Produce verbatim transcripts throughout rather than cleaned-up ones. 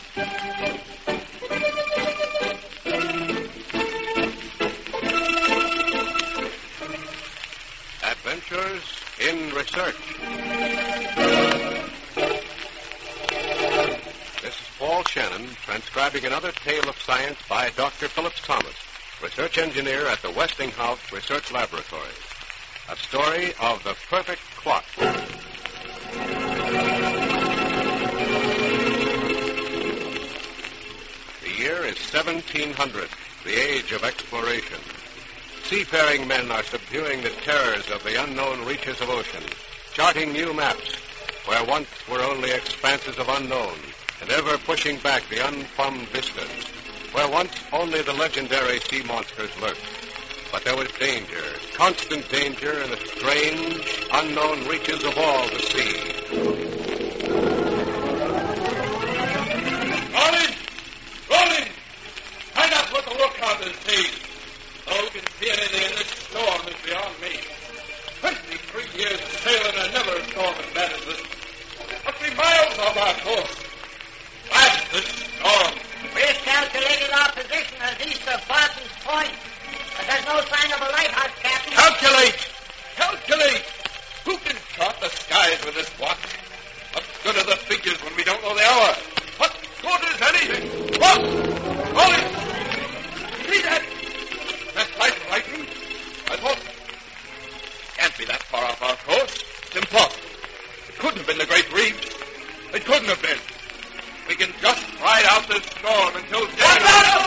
Adventures in Research. This is Paul Shannon transcribing another tale of science by Doctor Phillips Thomas, research engineer at the Westinghouse Research Laboratory. A story of the perfect clock. The year is seventeen hundred, the age of exploration. Seafaring men are subduing the terrors of the unknown reaches of ocean, charting new maps where once were only expanses of unknown, and ever pushing back the unplumbed vistas, where once only the legendary sea monsters lurked. But there was danger, constant danger in the strange, unknown reaches of all the sea. Rolling! Rolling! Find out what the lookout is seeing. All who can see anything in this storm is beyond me. Twenty-three years sailing and never a storm as bad as this. Must be miles off our course. Blast this storm. We've calculated our position as east of Barton's Point, but there's no sign of a lighthouse, Captain. Calculate! Calculate! Who can chart the skies with this watch? What good are the figures when we don't know the hour? What good is anything? Look! Rolling! See that? That light of lightning? I thought... Can't be that far off our course. It's impossible. It couldn't have been the Great Reefs. It couldn't have been. We can just ride out this storm until day.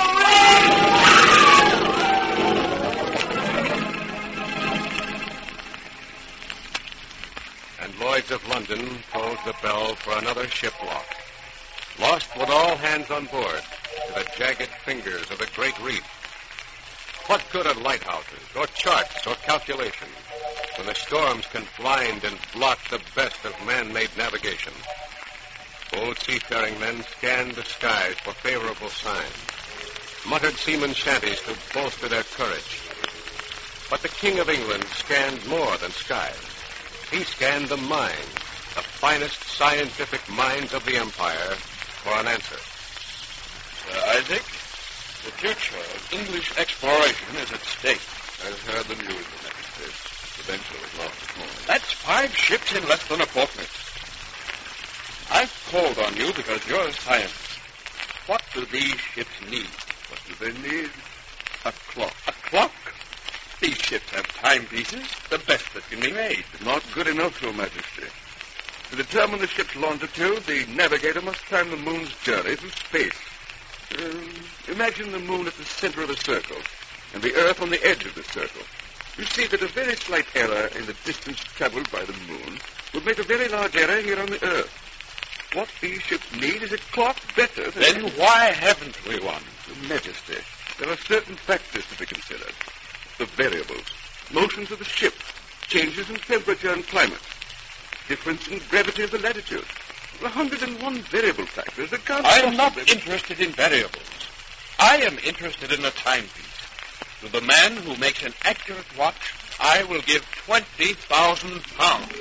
And Lloyd's of London tolls the bell for another ship lost. Lost with all hands on board to the jagged fingers of the Great Reef. What good are lighthouses, or charts, or calculations, when the storms can blind and blot the best of man-made navigation? Old seafaring men scanned the skies for favorable signs, muttered seamen shanties to bolster their courage. But the King of England scanned more than skies. He scanned the minds, the finest scientific minds of the empire, for an answer. Sir Isaac, the future of English exploration is at stake. I've heard the news, Your Majesty. The Venture was lost this morning. That's five ships in less than a fortnight. I've called on you because you're a scientist. What do these ships need? What do they need? A clock. A clock? These ships have timepieces, the best that can be made. Not good enough, Your Majesty. To determine the ship's longitude, the navigator must time the moon's journey through space. Uh, imagine the moon at the center of a circle, and the Earth on the edge of the circle. You see that a very slight error in the distance traveled by the moon would make a very large error here on the Earth. What these ships need is a clock better than... Then why haven't we one? Your Majesty, there are certain factors to be considered. The variables, motions of the ship, changes in temperature and climate, difference in gravity of the latitude. A hundred and one variable factors that can't... I'm not possibly... interested in variables. I am interested in a timepiece. To the man who makes an accurate watch, I will give twenty thousand pounds.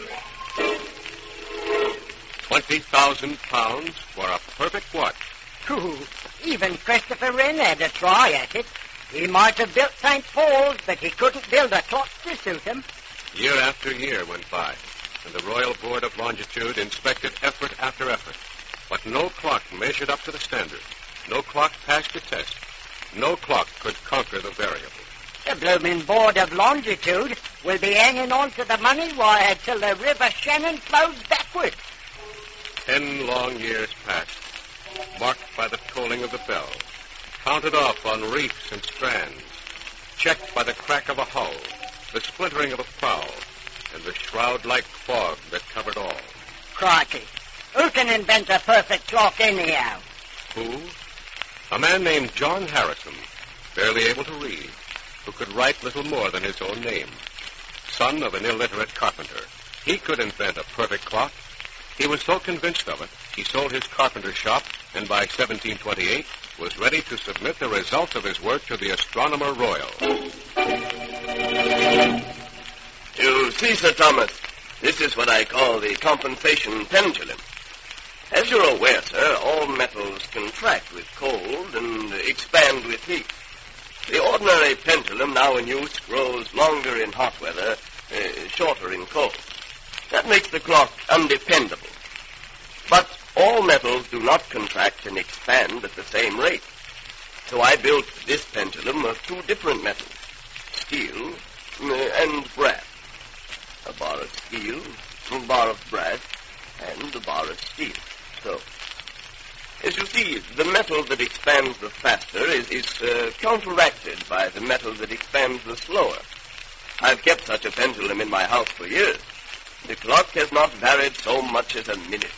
Twenty thousand pounds for a perfect watch. Ooh, even Christopher Wren had a try at it. He might have built Saint Paul's, but he couldn't build a clock to suit him. Year after year went by, and the Royal Board of Longitude inspected effort after effort. But no clock measured up to the standard. No clock passed the test. No clock could conquer the variable. The blooming Board of Longitude will be hanging on to the money wire till the River Shannon flows backwards. Ten long years passed, marked by the tolling of the bell, counted off on reefs and strands, checked by the crack of a hull, the splintering of a prow, and the shroud-like fog that covered all. Crikey, who can invent a perfect clock anyhow? Who? A man named John Harrison, barely able to read, who could write little more than his own name. Son of an illiterate carpenter, he could invent a perfect clock. He was so convinced of it, he sold his carpenter shop, and by seventeen twenty-eight was ready to submit the results of his work to the Astronomer Royal. You see, Sir Thomas, this is what I call the compensation pendulum. As you're aware, sir, all metals contract with cold and expand with heat. The ordinary pendulum now in use grows longer in hot weather, uh, shorter in cold. That makes the clock undependable. But all metals do not contract and expand at the same rate. So I built this pendulum of two different metals, steel uh, and brass. A bar of steel, a bar of brass, and a bar of steel. So, as you see, the metal that expands the faster is, is uh, counteracted by the metal that expands the slower. I've kept such a pendulum in my house for years. The clock has not varied so much as a minute.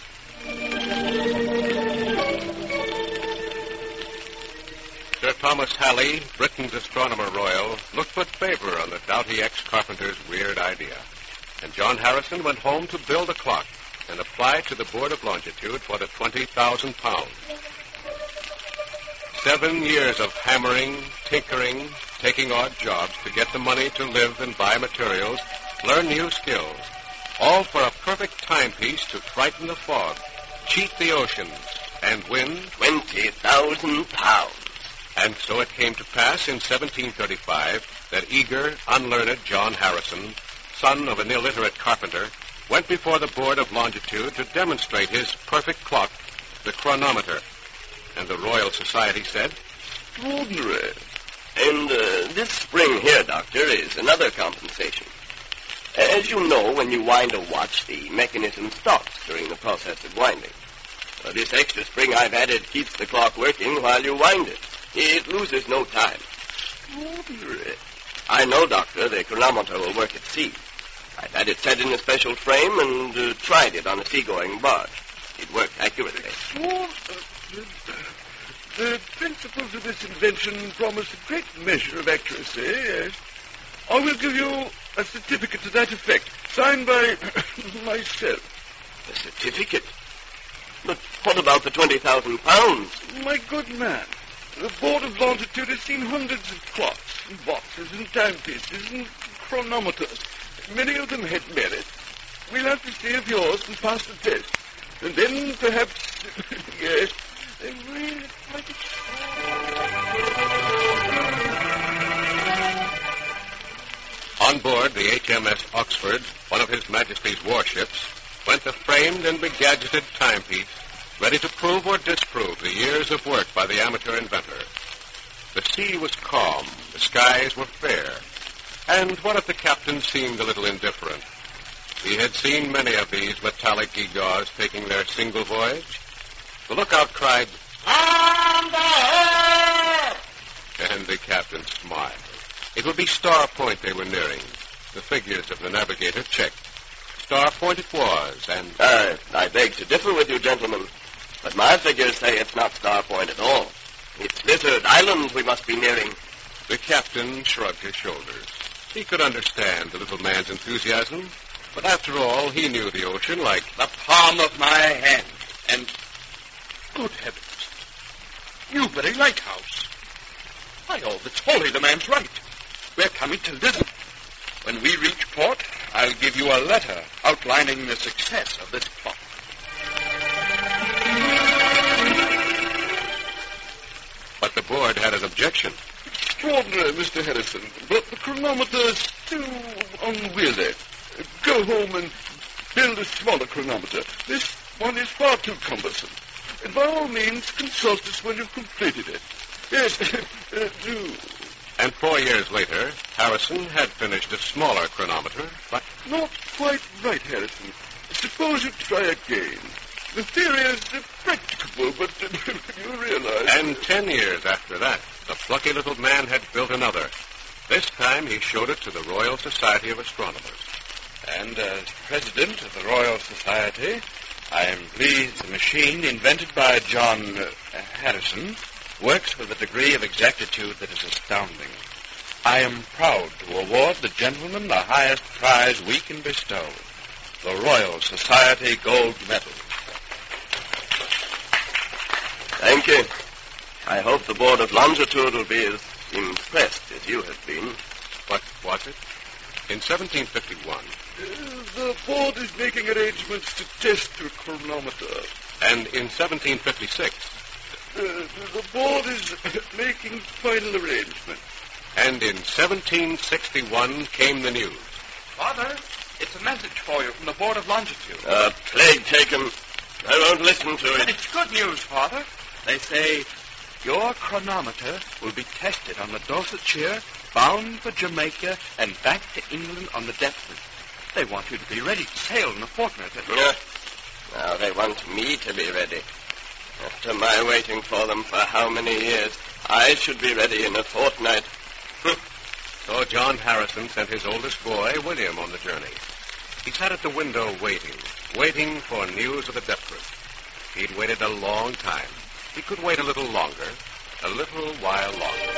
Sir Thomas Halley, Britain's Astronomer Royal, looked with favor on the doughty ex-carpenter's weird idea. And John Harrison went home to build a clock and apply to the Board of Longitude for the twenty thousand pounds. Seven years of hammering, tinkering, taking odd jobs to get the money to live and buy materials, learn new skills, all for a perfect timepiece to frighten the fog, cheat the oceans, and win Twenty thousand pounds. And so it came to pass in seventeen thirty-five that eager, unlearned John Harrison, son of an illiterate carpenter, went before the Board of Longitude to demonstrate his perfect clock, the chronometer. And the Royal Society said, Extraordinary. And uh, this spring here, Doctor, is another compensation. As you know, when you wind a watch, the mechanism stops during the process of winding. Well, this extra spring I've added keeps the clock working while you wind it. It loses no time. Extraordinary. I know, Doctor, the chronometer will work at sea. I've had it set in a special frame and uh, tried it on a seagoing barge. It worked accurately. Oh, uh, the principles of this invention promise a great measure of accuracy, yes. I will give you a certificate to that effect, signed by myself. A certificate? But what about the twenty thousand pounds? My good man, the Board of Longitude has seen hundreds of clocks and watches and timepieces and chronometers. Many of them had merit. We'll have to see if yours can pass the test. And then perhaps, yes, they really quite on board the H M S Oxford, one of His Majesty's warships, went the framed and begadgeted timepiece, ready to prove or disprove the years of work by the amateur inventor. The sea was calm, the skies were fair, and what if the captain seemed a little indifferent? He had seen many of these metallic gewgaws taking their single voyage. The lookout cried, "Land ahead!" And the captain smiled. It would be Star Point they were nearing. The figures of the navigator checked. Star Point it was, and... Uh, I beg to differ with you, gentlemen, but my figures say it's not Star Point at all. It's Lizard Island we must be nearing. The captain shrugged his shoulders. He could understand the little man's enthusiasm, but after all, he knew the ocean like the palm of my hand. And, good heavens, Newbury Lighthouse. By all that's holy, the man's right. We're coming to Lizard. When we reach port, I'll give you a letter outlining the success of this plot. But the board had an objection. extraordinary, Mister Harrison, but the chronometer's too unwieldy. Go home and build a smaller chronometer. This one is far too cumbersome. And by all means, consult us when you've completed it. Yes, uh, do. And four years later, Harrison had finished a smaller chronometer, but... Not quite right, Harrison. Suppose you try again. The theory is uh, practicable, but uh, you realize... And ten years after that, the plucky little man had built another. This time he showed it to the Royal Society of Astronomers. And as president of the Royal Society, I am pleased the machine invented by John uh, Harrison works with a degree of exactitude that is astounding. I am proud to award the gentleman the highest prize we can bestow, the Royal Society Gold Medal. Thank you. I hope the Board of Longitude will be as impressed as you have been. What was it? In seventeen fifty-one... Uh, the board is making arrangements to test your chronometer. And in seventeen fifty-six... Uh, the board is making final arrangements. And in seventeen sixty-one came the news. Father, it's a message for you from the Board of Longitude. Uh, plague take 'em. I won't listen to But it. it's good news, Father. They say your chronometer will be tested on the Dorset Sheer, bound for Jamaica and back to England on the Deptford. They want you to be ready to sail in a fortnight. Yeah. Now they want me to be ready. After my waiting for them for how many years, I should be ready in a fortnight. So John Harrison sent his oldest boy, William, on the journey. He sat at the window waiting, waiting for news of the Deptford. He'd waited a long time. He could wait a little longer, a little while longer.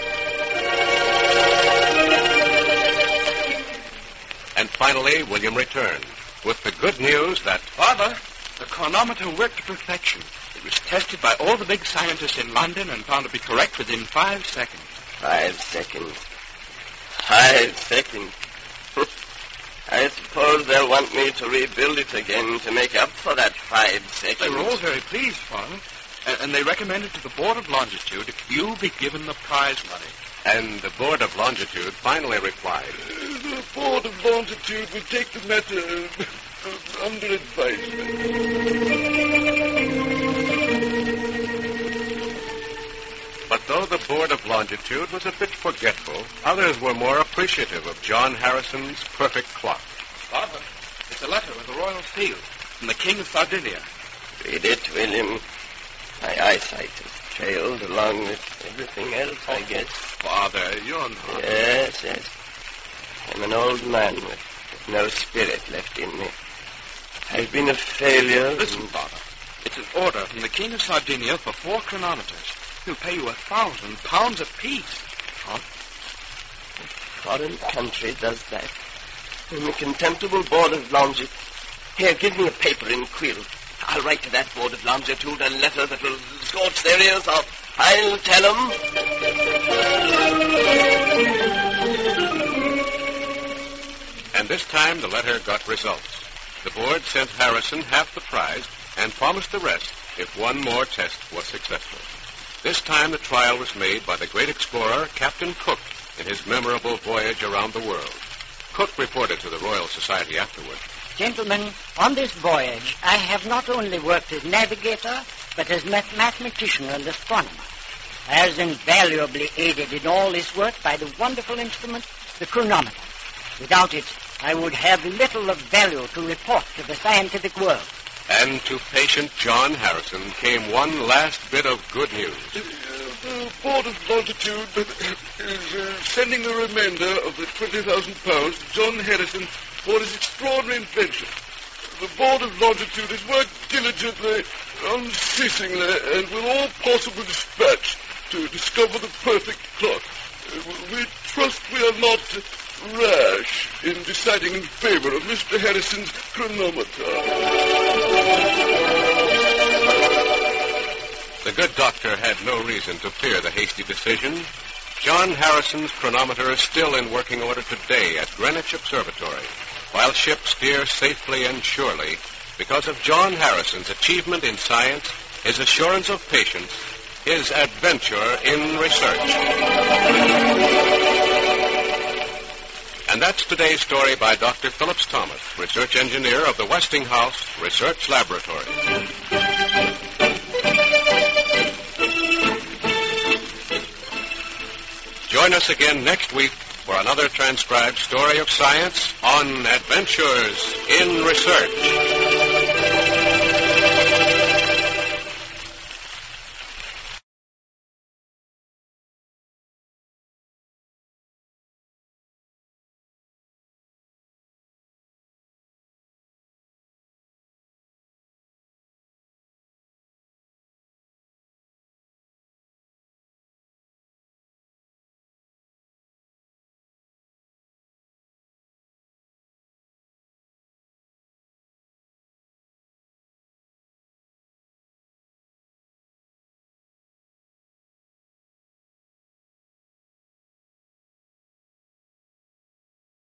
And finally, William returned with the good news that... Father, the chronometer worked to perfection. It was tested by all the big scientists in London and found to be correct within five seconds. Five seconds. Five seconds. I suppose they'll want me to rebuild it again to make up for that five seconds. They were all very pleased, Father. And, and they recommended to the Board of Longitude you be given the prize money. And the Board of Longitude finally replied. Uh, the Board of Longitude will take the matter uh, under advisement. But though the Board of Longitude was a bit forgetful, others were more appreciative of John Harrison's perfect clock. Father, it's a letter with a royal seal from the King of Sardinia. Read it, William. My eyesight has trailed along with everything else, I guess. Father, you're not... Yes, yes. I'm an old man with no spirit left in me. I've been a failure. Listen, Father. It's an order from the King of Sardinia for four chronometers. He'll pay you a thousand pounds apiece. What? A foreign country does that. And the contemptible Board of Longitude. Here, give me a paper and quill. I'll write to that Board of Longitude a letter that will scorch their ears off. I'll tell them. And this time the letter got results. The board sent Harrison half the prize and promised the rest if one more test was successful. This time the trial was made by the great explorer, Captain Cook, in his memorable voyage around the world. Cook reported to the Royal Society afterward. Gentlemen, on this voyage, I have not only worked as navigator, but as math- mathematician and astronomer. I was invaluably aided in all this work by the wonderful instrument, the chronometer. Without it, I would have little of value to report to the scientific world. And to patient John Harrison came one last bit of good news. Uh, the Board of Longitude is uh, sending a remainder of the twenty thousand pounds to John Harrison for his extraordinary invention. The Board of Longitude has worked diligently, unceasingly, and with all possible dispatch to discover the perfect clock. Uh, we trust we are not rash in deciding in favor of Mister Harrison's chronometer. The good doctor had no reason to fear the hasty decision. John Harrison's chronometer is still in working order today at Greenwich Observatory, while ships steer safely and surely because of John Harrison's achievement in science, his assurance of patience, his adventure in research. And that's today's story by Doctor Phillips Thomas, research engineer of the Westinghouse Research Laboratory. Join us again next week for another transcribed story of science on Adventures in Research.